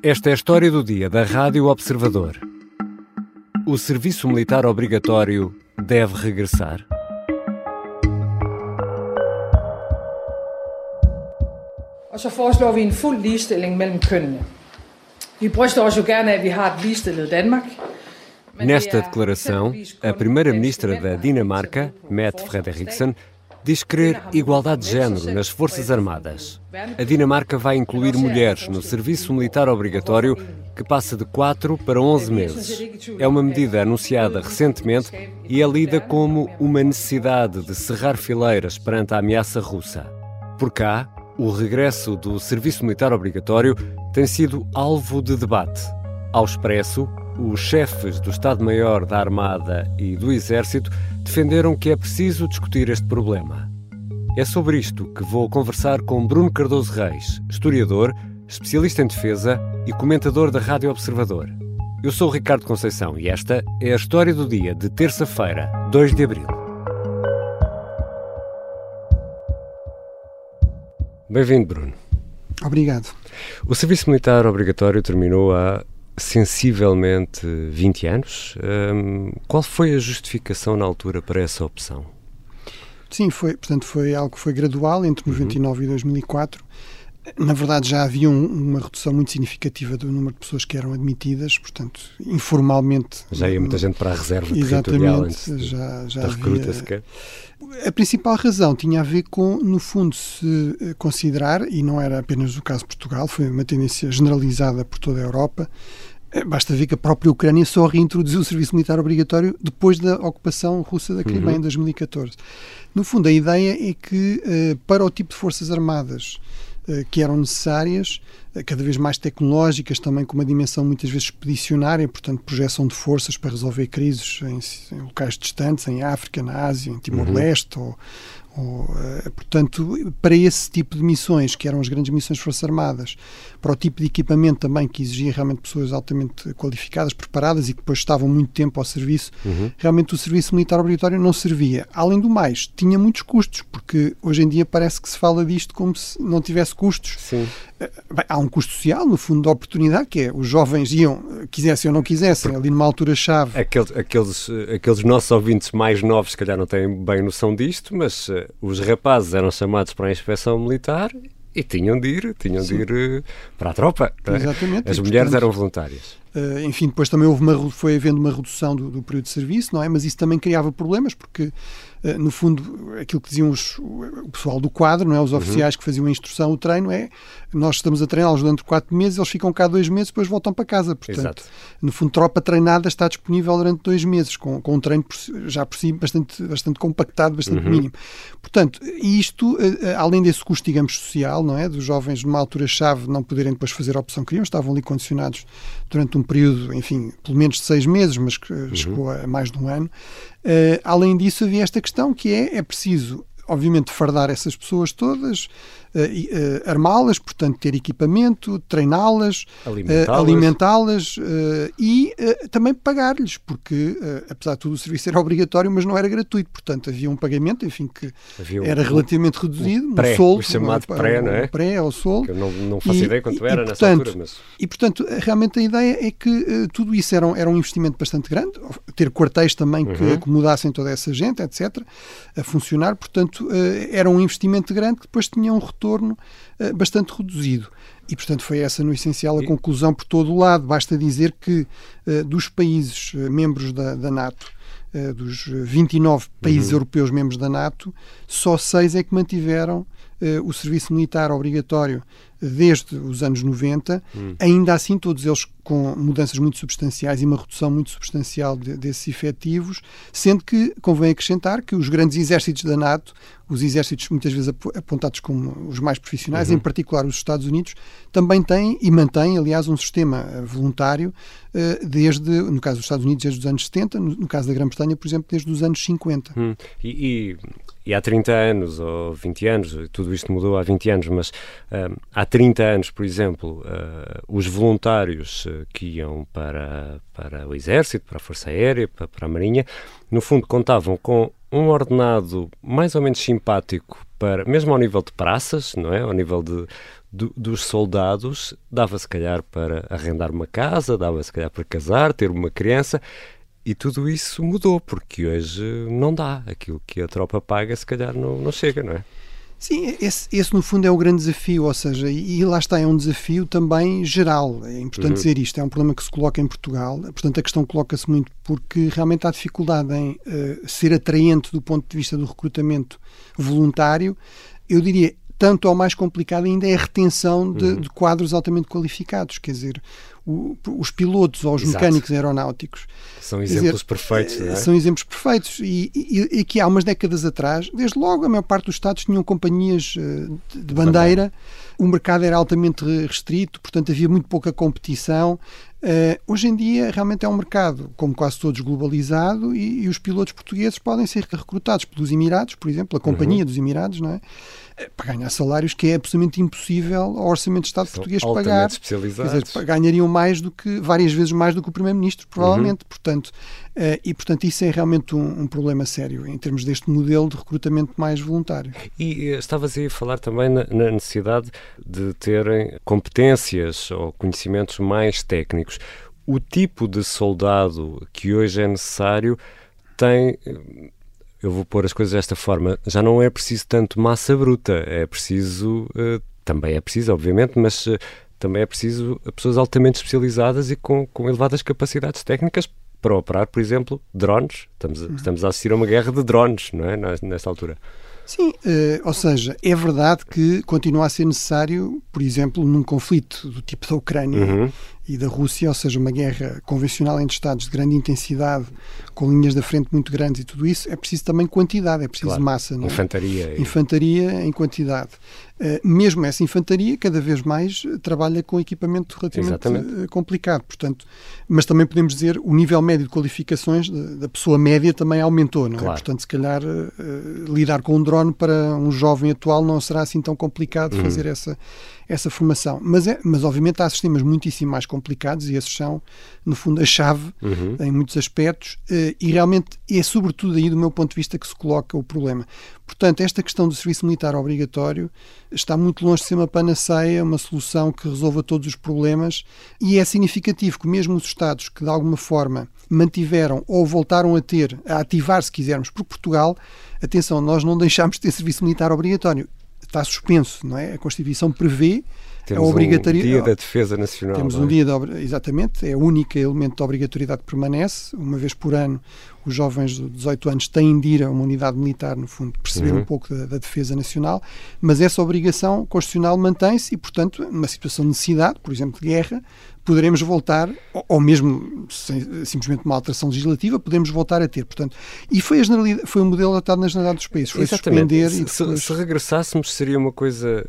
Esta é a história do dia da Rádio Observador. O serviço militar obrigatório deve regressar? Og så foreslår vi en fuld ligestilling mellem kønnene. Vi bryster os jo gerne af, at vi har et ligestillet Danmark. Nesta declaração, a primeira-ministra da Dinamarca, Mette Frederiksen, diz querer igualdade de género nas Forças Armadas. A Dinamarca vai incluir mulheres no serviço militar obrigatório, que passa de 4 para 11 meses. É uma medida anunciada recentemente e é lida como uma necessidade de cerrar fileiras perante a ameaça russa. Por cá, o regresso do serviço militar obrigatório tem sido alvo de debate. Ao Expresso, os chefes do Estado-Maior da Armada e do Exército defenderam que é preciso discutir este problema. É sobre isto que vou conversar com Bruno Cardoso Reis, historiador, especialista em defesa e comentador da Rádio Observador. Eu sou o Ricardo Conceição e esta é a história do dia de terça-feira, 2 de abril. Bem-vindo, Bruno. Obrigado. O serviço militar obrigatório terminou há sensivelmente 20 anos. Qual foi a justificação na altura para essa opção? Sim, foi algo que foi gradual entre 99 e 2004. Na verdade, já havia uma redução muito significativa do número de pessoas que eram admitidas, portanto, informalmente... Já ia muita gente para a reserva territorial antes já da recruta sequer. A principal razão tinha a ver com, no fundo, se considerar, e não era apenas o caso de Portugal, foi uma tendência generalizada por toda a Europa. Basta ver que a própria Ucrânia só reintroduziu o serviço militar obrigatório depois da ocupação russa da Crimeia em 2014. No fundo, a ideia é que, para o tipo de forças armadas que eram necessárias, cada vez mais tecnológicas, também com uma dimensão muitas vezes expedicionária, portanto projeção de forças para resolver crises em locais distantes, em África, na Ásia, em Timor-Leste, portanto, para esse tipo de missões, que eram as grandes missões de Forças Armadas, para o tipo de equipamento também que exigia realmente pessoas altamente qualificadas, preparadas e que depois estavam muito tempo ao serviço, realmente o serviço militar obrigatório não servia. Além do mais, tinha muitos custos, porque hoje em dia parece que se fala disto como se não tivesse custos. Sim. Bem, há um custo social, no fundo, da oportunidade, que é os jovens quisessem ou não quisessem, ali numa altura-chave. Aqueles nossos ouvintes mais novos, se calhar, não têm bem noção disto, mas os rapazes eram chamados para a inspeção militar e tinham de ir para a tropa. Exatamente. As mulheres eram voluntárias. Enfim, depois também foi havendo uma redução do período de serviço, não é? Mas isso também criava problemas, porque, no fundo, aquilo que diziam o pessoal do quadro, não é? Os oficiais que faziam a instrução, o treino, nós estamos a treiná-los durante 4 meses, eles ficam cá 2 meses, depois voltam para casa. Portanto, exato. No fundo, tropa treinada está disponível durante 2 meses, com um treino já por si bastante compactado, bastante mínimo. Portanto, isto, além desse custo, digamos, social, não é? Dos jovens numa altura-chave não poderem depois fazer a opção que queriam, estavam ali condicionados durante um período, enfim, pelo menos de 6 meses, mas que chegou a mais de um ano. Além disso, havia esta questão que é preciso, obviamente, fardar essas pessoas todas, armá-las, portanto, ter equipamento, treiná-las, alimentá-las e também pagar-lhes, porque, apesar de tudo, o serviço era obrigatório, mas não era gratuito. Portanto, havia um pagamento, enfim, que era relativamente reduzido, pré, um soldo, o chamado pré, não é? Pré ao soldo. Que eu não faço ideia quanto era nessa altura. Mas... E, portanto, realmente a ideia é que tudo isso era um investimento bastante grande, ter quartéis também que acomodassem toda essa gente, etc., a funcionar. Portanto, era um investimento grande que depois tinha um retorno bastante reduzido. E, portanto, foi essa, no essencial, a conclusão por todo o lado. Basta dizer que dos países membros da NATO, dos 29 países europeus membros da NATO, só 6 é que mantiveram o serviço militar obrigatório desde os anos 90, ainda assim todos eles com mudanças muito substanciais e uma redução muito substancial desses efetivos, sendo que convém acrescentar que os grandes exércitos da NATO, os exércitos muitas vezes apontados como os mais profissionais, em particular os Estados Unidos, também têm e mantêm, aliás, um sistema voluntário no caso dos Estados Unidos, desde os anos 70, no caso da Grã-Bretanha, por exemplo, desde os anos 50. E E há 30 anos ou 20 anos, tudo isto mudou há 20 anos, mas há 30 anos, por exemplo, os voluntários que iam para o Exército, para a Força Aérea, para a Marinha, no fundo contavam com um ordenado mais ou menos simpático, mesmo ao nível de praças, não é? Ao nível dos soldados, dava se calhar para arrendar uma casa, dava se calhar para casar, ter uma criança, e tudo isso mudou, porque hoje não dá. Aquilo que a tropa paga se calhar não chega, não é? Sim, esse no fundo é o grande desafio, ou seja, e lá está, é um desafio também geral, é importante dizer isto, é um problema que se coloca em Portugal, portanto a questão coloca-se muito porque realmente há dificuldade em ser atraente do ponto de vista do recrutamento voluntário. Eu diria, tanto ou mais complicado ainda é a retenção de quadros altamente qualificados, quer dizer, os pilotos ou os mecânicos aeronáuticos. São exemplos perfeitos, não é? São exemplos perfeitos. E que há umas décadas atrás, desde logo, a maior parte dos Estados tinham companhias de bandeira, o mercado era altamente restrito, portanto havia muito pouca competição. Hoje em dia realmente é um mercado, como quase todos, globalizado, e os pilotos portugueses podem ser recrutados pelos Emirados, por exemplo, a Companhia dos Emirados, não é? Para ganhar salários que é absolutamente impossível ao Orçamento de Estado português pagar. Especializados. Quer dizer, ganhariam várias vezes mais do que o Primeiro-Ministro, provavelmente. Portanto, isso é realmente um problema sério em termos deste modelo de recrutamento mais voluntário. E estavas aí a falar também na necessidade de terem competências ou conhecimentos mais técnicos. O tipo de soldado que hoje é necessário tem... Eu vou pôr as coisas desta forma, já não é preciso tanto massa bruta, é preciso, também é preciso, obviamente, mas também é preciso pessoas altamente especializadas e com elevadas capacidades técnicas para operar, por exemplo, drones. Estamos a assistir a uma guerra de drones, não é? Nesta altura. Sim, ou seja, é verdade que continua a ser necessário, por exemplo, num conflito do tipo da Ucrânia e da Rússia, ou seja, uma guerra convencional entre Estados de grande intensidade, com linhas da frente muito grandes e tudo isso, é preciso também quantidade, é preciso massa. Não é? Infantaria em quantidade. Mesmo essa infantaria, cada vez mais, trabalha com equipamento relativamente complicado. Portanto, mas também podemos dizer o nível médio de qualificações da pessoa média também aumentou. Não é? Portanto, se calhar, lidar com um drone para um jovem atual não será assim tão complicado fazer essa formação. Mas obviamente há sistemas muitíssimo mais complicados e esses são, no fundo, a chave em muitos aspectos e realmente é sobretudo aí do meu ponto de vista que se coloca o problema. Portanto, esta questão do serviço militar obrigatório está muito longe de ser uma panaceia, uma solução que resolva todos os problemas e é significativo que mesmo os Estados que de alguma forma mantiveram ou voltaram a ativar, se quisermos, por Portugal, atenção, nós não deixámos de ter serviço militar obrigatório. Está suspenso, não é? A Constituição prevê a obrigatoriedade. Um dia da defesa nacional. Temos um dia, exatamente, é o único elemento de obrigatoriedade que permanece. Uma vez por ano, os jovens de 18 anos têm de ir a uma unidade militar, no fundo, perceber um pouco da defesa nacional, mas essa obrigação constitucional mantém-se e, portanto, numa situação de necessidade, por exemplo, de guerra, poderemos voltar, ou mesmo simplesmente uma alteração legislativa, podemos voltar a ter. Portanto, e foi o modelo adotado na generalidade dos países. Foi suspender e depois... Se regressássemos, seria uma coisa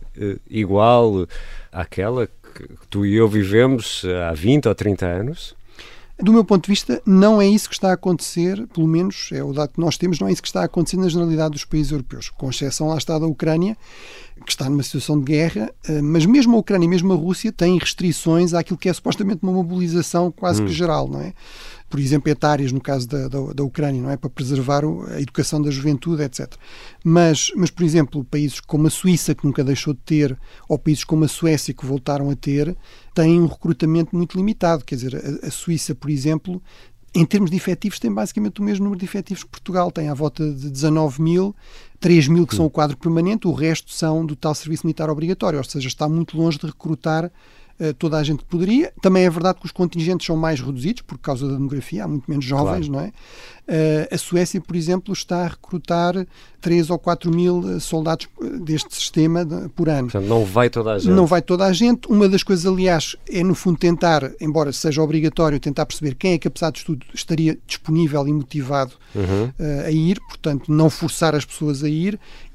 igual àquela que tu e eu vivemos há 20 ou 30 anos? Do meu ponto de vista, não é isso que está a acontecer, pelo menos é o dado que nós temos, não é isso que está a acontecer na generalidade dos países europeus, com exceção lá está da Ucrânia, que está numa situação de guerra, mas mesmo a Ucrânia e mesmo a Rússia têm restrições àquilo que é supostamente uma mobilização quase que geral, não é? Por exemplo, etárias, no caso da Ucrânia, não é? Para preservar a educação da juventude, etc. Mas, por exemplo, países como a Suíça, que nunca deixou de ter, ou países como a Suécia, que voltaram a ter, têm um recrutamento muito limitado. Quer dizer, a Suíça, por exemplo, em termos de efetivos, tem basicamente o mesmo número de efetivos que Portugal. Tem à volta de 19 mil, 3 mil que são o quadro permanente, o resto são do tal serviço militar obrigatório, ou seja, está muito longe de recrutar toda a gente que poderia. Também é verdade que os contingentes são mais reduzidos por causa da demografia, há muito menos jovens, não é? A Suécia, por exemplo, está a recrutar 3 ou 4 mil soldados deste sistema por ano. Portanto, não vai toda a gente. Não vai toda a gente. Uma das coisas, aliás, é no fundo tentar, embora seja obrigatório, tentar perceber quem é que, apesar de tudo, estaria disponível e motivado a ir, portanto, não forçar as pessoas a ir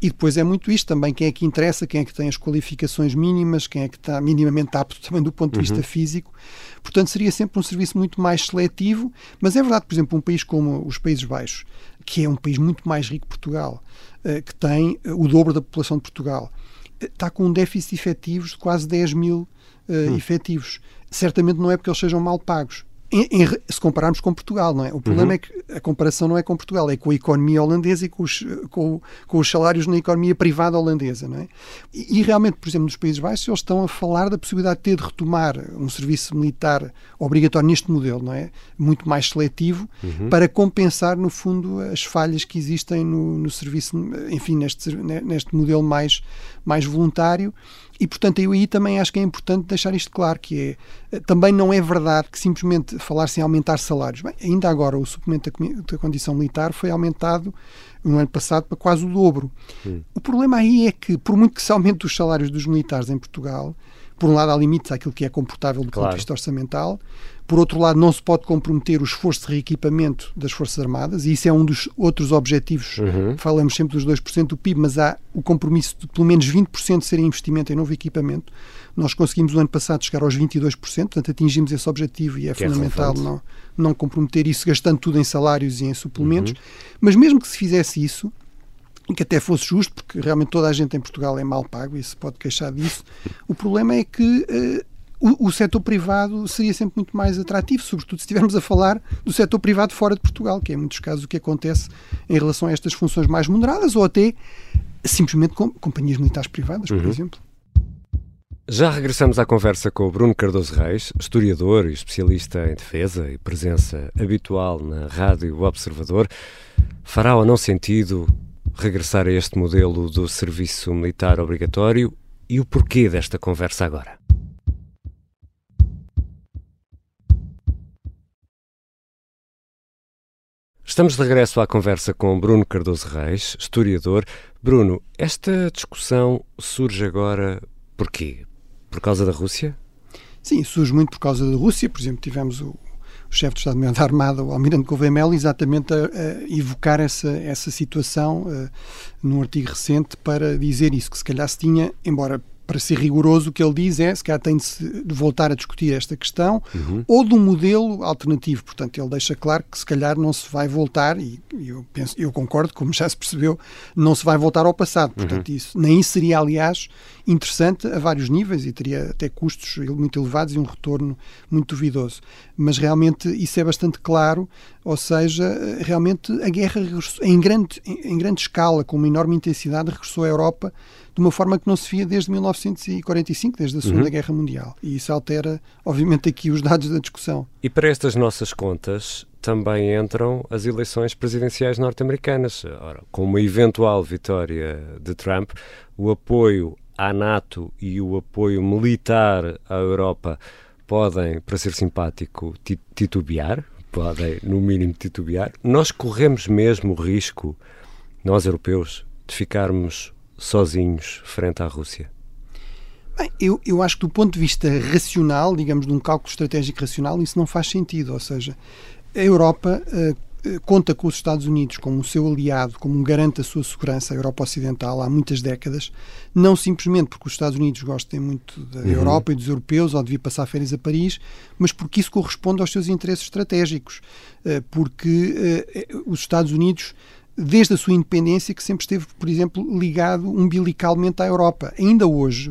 E depois é muito isto também, quem é que interessa, quem é que tem as qualificações mínimas, quem é que está minimamente apto também do ponto de vista físico. Portanto, seria sempre um serviço muito mais seletivo, mas é verdade, por exemplo, um país como os Países Baixos, que é um país muito mais rico que Portugal, que tem o dobro da população de Portugal, está com um déficit de efetivos de quase 10 mil efetivos. Certamente não é porque eles sejam mal pagos. Se compararmos com Portugal, não é? O problema é que a comparação não é com Portugal, é com a economia holandesa e com os salários na economia privada holandesa, não é? E realmente, por exemplo, nos Países Baixos, eles estão a falar da possibilidade de retomar um serviço militar obrigatório neste modelo, não é? Muito mais seletivo, para compensar, no fundo, as falhas que existem no serviço, enfim, neste modelo mais voluntário. E, portanto, eu aí também acho que é importante deixar isto claro, que também não é verdade que simplesmente falar-se em aumentar salários. Bem, ainda agora o suplemento da condição militar foi aumentado no ano passado para quase o dobro. O problema aí é que, por muito que se aumente os salários dos militares em Portugal, por um lado há limites àquilo que é comportável do ponto de vista orçamental, por outro lado não se pode comprometer o esforço de reequipamento das Forças Armadas, e isso é um dos outros objetivos, falamos sempre dos 2% do PIB, mas há o compromisso de pelo menos 20% de ser investimento em novo equipamento. Nós conseguimos o ano passado chegar aos 22%, portanto atingimos esse objetivo e é fundamental não comprometer isso gastando tudo em salários e em suplementos, mas mesmo que se fizesse isso, e que até fosse justo, porque realmente toda a gente em Portugal é mal pago e se pode queixar disso, o problema é que o setor privado seria sempre muito mais atrativo, sobretudo se estivermos a falar do setor privado fora de Portugal, que é em muitos casos o que acontece em relação a estas funções mais moderadas, ou até simplesmente com companhias militares privadas, por exemplo. Já regressamos à conversa com o Bruno Cardoso Reis, historiador e especialista em defesa e presença habitual na Rádio Observador. Fará ou não sentido regressar a este modelo do serviço militar obrigatório e o porquê desta conversa agora? Estamos de regresso à conversa com Bruno Cardoso Reis, historiador. Bruno, esta discussão surge agora porquê? Por causa da Rússia? Sim, surge muito por causa da Rússia. Por exemplo, tivemos o chefe de Estado-Maior da Armada, o Almirante Gouveia Melo, exatamente a evocar essa situação num artigo recente para dizer isso, que se calhar se tinha, embora para ser rigoroso, o que ele diz é se calhar tem de voltar a discutir esta questão ou de um modelo alternativo. Portanto, ele deixa claro que se calhar não se vai voltar, e eu concordo, como já se percebeu, não se vai voltar ao passado. Portanto, nem isso seria, aliás, interessante a vários níveis e teria até custos muito elevados e um retorno muito duvidoso. Mas realmente isso é bastante claro, ou seja, realmente a guerra em grande escala, com uma enorme intensidade, regressou à Europa de uma forma que não se via desde 1945, desde a Segunda Guerra Mundial. E isso altera, obviamente, aqui os dados da discussão. E para estas nossas contas também entram as eleições presidenciais norte-americanas. Ora, com uma eventual vitória de Trump, o apoio à NATO e o apoio militar à Europa podem, para ser simpático, titubear, podem, no mínimo, titubear. Nós corremos mesmo o risco, nós europeus, de ficarmos sozinhos frente à Rússia? Bem, eu acho que do ponto de vista racional, digamos, de um cálculo estratégico racional, isso não faz sentido. Ou seja, a Europa conta com os Estados Unidos como o seu aliado, como um garante da sua segurança, a Europa Ocidental, há muitas décadas, não simplesmente porque os Estados Unidos gostem muito da Europa e dos europeus ou de vir passar férias a Paris, mas porque isso corresponde aos seus interesses estratégicos. Porque os Estados Unidos, desde a sua independência, que sempre esteve, por exemplo, ligado umbilicalmente à Europa. Ainda hoje,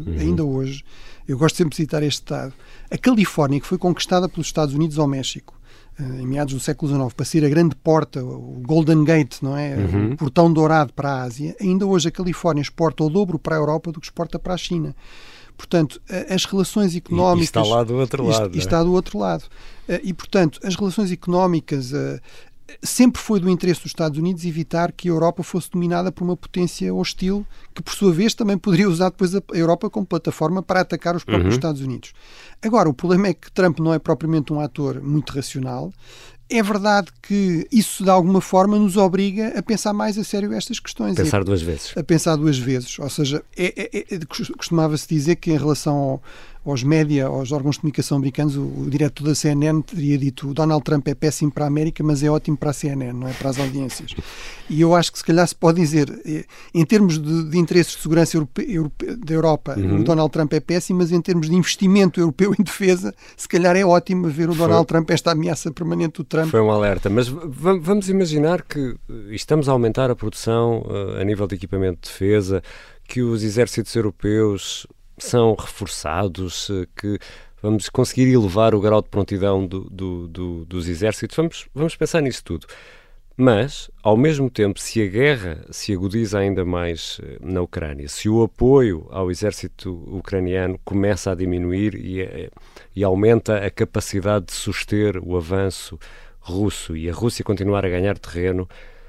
eu gosto sempre de citar este dado, a Califórnia, que foi conquistada pelos Estados Unidos ao México, em meados do século XIX, para ser a grande porta, o Golden Gate, não é? O portão dourado para a Ásia, ainda hoje a Califórnia exporta o dobro para a Europa do que exporta para a China. Portanto, as relações económicas... E está lá do outro lado. Está do outro lado. E, portanto, as relações económicas... sempre foi do interesse dos Estados Unidos evitar que a Europa fosse dominada por uma potência hostil, que por sua vez também poderia usar depois a Europa como plataforma para atacar os próprios Estados Unidos. Agora, o problema é que Trump não é propriamente um ator muito racional. É verdade que isso de alguma forma nos obriga a pensar mais a sério estas questões. A pensar duas vezes. A pensar duas vezes. Ou seja, costumava-se dizer que em relação aos média, aos órgãos de comunicação americanos, o diretor da CNN teria dito: o Donald Trump é péssimo para a América, mas é ótimo para a CNN, não é para as audiências. E eu acho que se calhar se pode dizer, em termos de interesses de segurança da Europa, o Donald Trump é péssimo, mas em termos de investimento europeu em defesa, se calhar é ótimo ver o Donald Trump, esta ameaça permanente do Trump. Foi um alerta, mas vamos imaginar que estamos a aumentar a produção a nível de equipamento de defesa, que os exércitos europeus são reforçados, que vamos conseguir elevar o grau de prontidão dos exércitos. Vamos pensar nisso tudo. Mas, ao mesmo tempo, se a guerra se agudiza ainda mais na Ucrânia, se o apoio ao exército ucraniano começa a diminuir e aumenta a capacidade de suster o avanço russo e a Rússia continuar a ganhar terreno,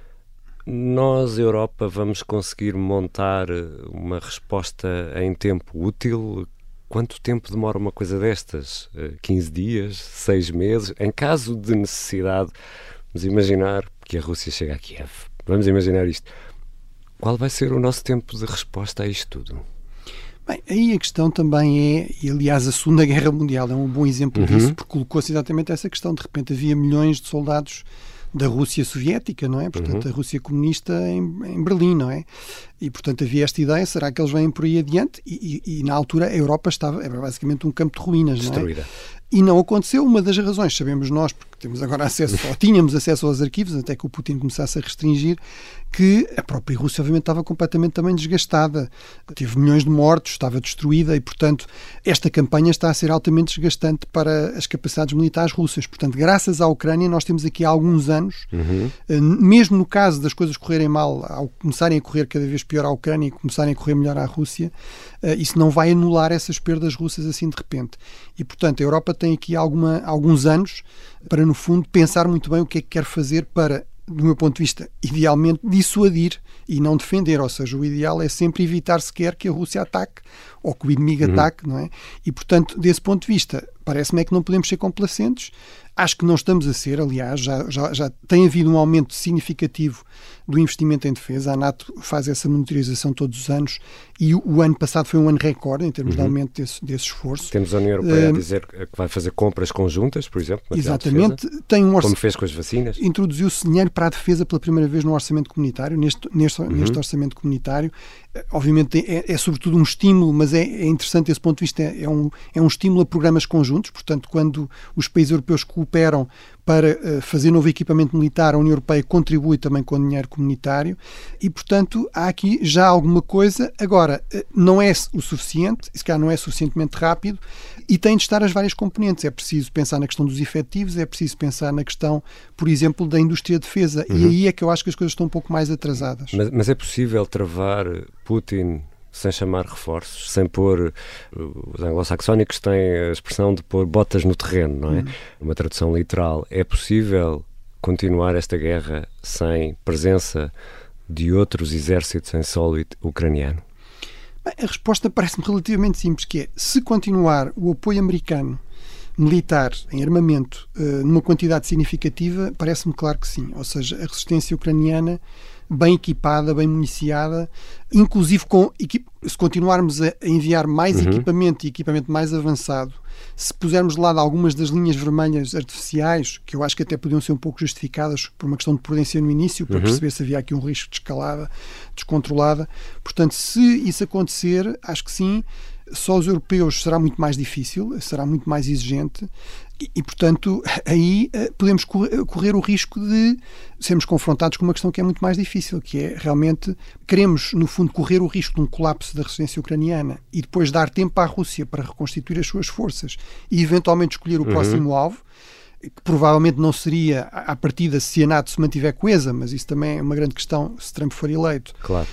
nós, Europa, vamos conseguir montar uma resposta em tempo útil? Quanto tempo demora uma coisa destas? 15 dias? 6 meses? Em caso de necessidade, vamos imaginar que a Rússia chega a Kiev. Vamos imaginar isto. Qual vai ser o nosso tempo de resposta a isto tudo? Bem, aí a questão também é, e aliás a Segunda Guerra Mundial é um bom exemplo disso, porque colocou-se exatamente essa questão. De repente havia milhões de soldados da Rússia soviética, não é? Portanto, a Rússia comunista em Berlim, não é? E, portanto, havia esta ideia, será que eles vêm por aí adiante? E na altura a Europa era basicamente um campo de ruínas, destruída. Não é? E não aconteceu. Uma das razões, sabemos nós, porque temos agora acesso, ou tínhamos acesso aos arquivos, até que o Putin começasse a restringir, que a própria Rússia, obviamente, estava completamente também desgastada. Teve milhões de mortos, estava destruída e, portanto, esta campanha está a ser altamente desgastante para as capacidades militares russas. Portanto, graças à Ucrânia, nós temos aqui há alguns anos, mesmo no caso das coisas correrem mal, ao começarem a correr cada vez pior à Ucrânia e começarem a correr melhor à Rússia, isso não vai anular essas perdas russas assim de repente. E, portanto, a Europa tem aqui alguns anos para, no fundo, pensar muito bem o que é que quer fazer para, do meu ponto de vista, idealmente dissuadir e não defender. Ou seja, o ideal é sempre evitar sequer que a Rússia ataque ou que o inimigo ataque, não é? E, portanto, desse ponto de vista, parece-me é que não podemos ser complacentes. Acho que não estamos a ser, aliás, já tem havido um aumento significativo do investimento em defesa. A NATO faz essa monitorização todos os anos e o ano passado foi um ano recorde em termos de aumento desse esforço. Temos a União Europeia a dizer que vai fazer compras conjuntas, por exemplo, exatamente. Tem como fez com as vacinas. Introduziu-se dinheiro para a defesa pela primeira vez no orçamento comunitário, neste orçamento comunitário. Obviamente é sobretudo um estímulo, mas é interessante desse ponto de vista, é um estímulo a programas conjuntos. Portanto, quando os países europeus cooperam para fazer novo equipamento militar, a União Europeia contribui também com dinheiro comunitário e, portanto, há aqui já alguma coisa. Agora, não é o suficiente, se calhar não é suficientemente rápido e tem de estar as várias componentes. É preciso pensar na questão dos efetivos, é preciso pensar na questão, por exemplo, da indústria de defesa. E aí é que eu acho que as coisas estão um pouco mais atrasadas. Mas é possível travar Putin sem chamar reforços, sem pôr... Os anglo-saxónicos têm a expressão de pôr botas no terreno, não é? Uma tradução literal. É possível continuar esta guerra sem presença de outros exércitos em solo ucraniano? Bem, a resposta parece-me relativamente simples, que é, se continuar o apoio americano militar em armamento numa quantidade significativa, parece-me claro que sim. Ou seja, a resistência ucraniana bem equipada, bem municiada, inclusive se continuarmos a enviar mais equipamento e equipamento mais avançado, se pusermos de lado algumas das linhas vermelhas artificiais, que eu acho que até podiam ser um pouco justificadas por uma questão de prudência no início, para perceber se havia aqui um risco de escalada descontrolada. Portanto, se isso acontecer, acho que sim, só os europeus será muito mais difícil, será muito mais exigente e portanto, aí podemos correr o risco de sermos confrontados com uma questão que é muito mais difícil, que é realmente, queremos, no fundo, correr o risco de um colapso da resistência ucraniana e depois dar tempo à Rússia para reconstituir as suas forças e eventualmente escolher o próximo alvo, que provavelmente não seria à partida se a NATO se mantiver coesa, mas isso também é uma grande questão se Trump for eleito. Claro.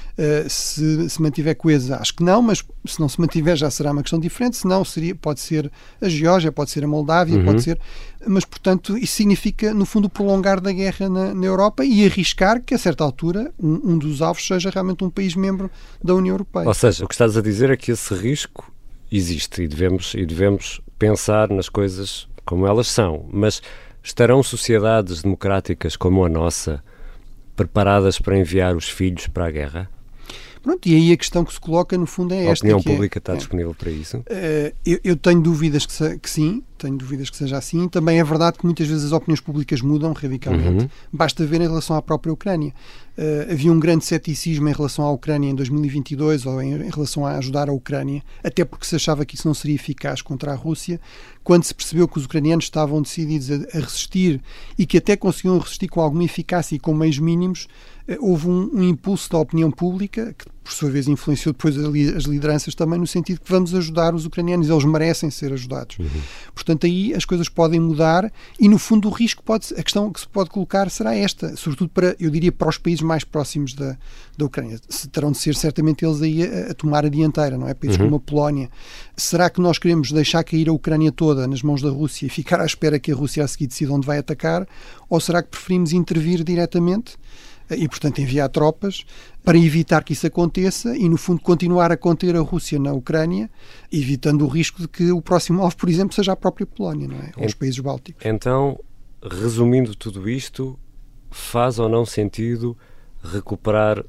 Se mantiver coesa, acho que não, mas se não se mantiver já será uma questão diferente, se não pode ser a Geórgia, pode ser a Moldávia, pode ser... Mas, portanto, isso significa, no fundo, prolongar da guerra na Europa e arriscar que, a certa altura, um dos alvos seja realmente um país membro da União Europeia. Ou seja, o que estás a dizer é que esse risco existe e devemos pensar nas coisas como elas são, mas estarão sociedades democráticas como a nossa preparadas para enviar os filhos para a guerra? Pronto, e aí a questão que se coloca, no fundo, é esta. A opinião pública está disponível para isso? Eu tenho dúvidas que sim, tenho dúvidas que seja assim. Também é verdade que muitas vezes as opiniões públicas mudam radicalmente. Basta ver em relação à própria Ucrânia. Havia um grande ceticismo em relação à Ucrânia em 2022, ou em relação a ajudar a Ucrânia, até porque se achava que isso não seria eficaz contra a Rússia. Quando se percebeu que os ucranianos estavam decididos a resistir e que até conseguiam resistir com alguma eficácia e com meios mínimos, houve um impulso da opinião pública, que por sua vez influenciou depois as lideranças também, no sentido que vamos ajudar os ucranianos, eles merecem ser ajudados. Portanto, aí as coisas podem mudar e, no fundo, o risco a questão que se pode colocar será esta, sobretudo eu diria, para os países mais próximos da Ucrânia. Terão de ser certamente eles aí a tomar a dianteira, não é? Países como a Polónia. Será que nós queremos deixar cair a Ucrânia toda nas mãos da Rússia e ficar à espera que a Rússia a seguir decida onde vai atacar? Ou será que preferimos intervir diretamente e, portanto, enviar tropas para evitar que isso aconteça e, no fundo, continuar a conter a Rússia na Ucrânia, evitando o risco de que o próximo alvo, por exemplo, seja a própria Polónia, não é? Ou os países bálticos. Então, resumindo tudo isto, faz ou não sentido recuperar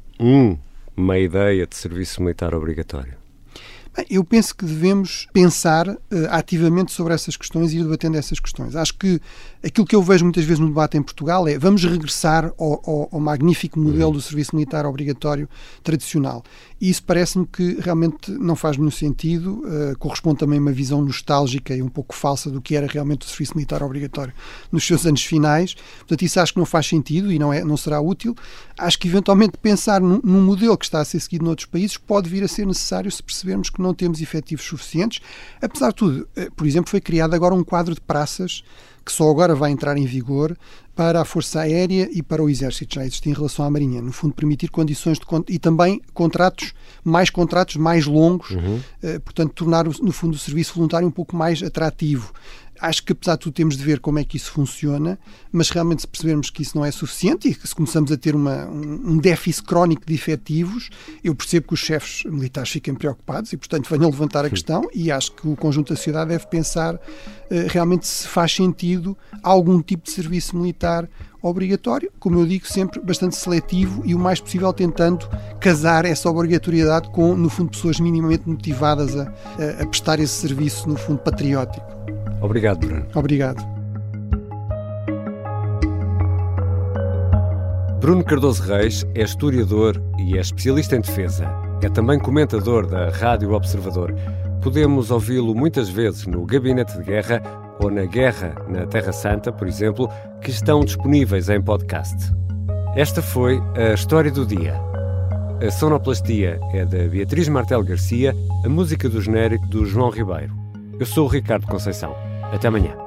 uma ideia de serviço militar obrigatório? Bem, eu penso que devemos pensar ativamente sobre essas questões e ir debatendo essas questões. Acho que aquilo que eu vejo muitas vezes no debate em Portugal é vamos regressar ao magnífico modelo do serviço militar obrigatório tradicional. E isso parece-me que realmente não faz nenhum sentido, corresponde também a uma visão nostálgica e um pouco falsa do que era realmente o serviço militar obrigatório nos seus anos finais. Portanto, isso acho que não faz sentido e não será útil. Acho que eventualmente pensar num modelo que está a ser seguido noutros países pode vir a ser necessário se percebermos que não temos efetivos suficientes. Apesar de tudo, por exemplo, foi criado agora um quadro de praças que só agora vai entrar em vigor para a Força Aérea e para o Exército, já existe em relação à Marinha. No fundo, permitir condições e também contratos mais longos, portanto, tornar, no fundo, o serviço voluntário um pouco mais atrativo. Acho que, apesar de tudo, temos de ver como é que isso funciona, mas realmente se percebermos que isso não é suficiente e que se começamos a ter um déficit crónico de efetivos, eu percebo que os chefes militares fiquem preocupados e, portanto, venham levantar a questão e acho que o conjunto da sociedade deve pensar realmente se faz sentido algum tipo de serviço militar obrigatório, como eu digo, sempre bastante seletivo e o mais possível tentando casar essa obrigatoriedade com, no fundo, pessoas minimamente motivadas a prestar esse serviço, no fundo, patriótico. Obrigado, Bruno. Obrigado. Bruno Cardoso Reis é historiador e é especialista em defesa. É também comentador da Rádio Observador. Podemos ouvi-lo muitas vezes no Gabinete de Guerra ou na Guerra na Terra Santa, por exemplo, que estão disponíveis em podcast. Esta foi a História do Dia. A sonoplastia é da Beatriz Martel Garcia, a música do genérico do João Ribeiro. Eu sou o Ricardo Conceição. Até amanhã.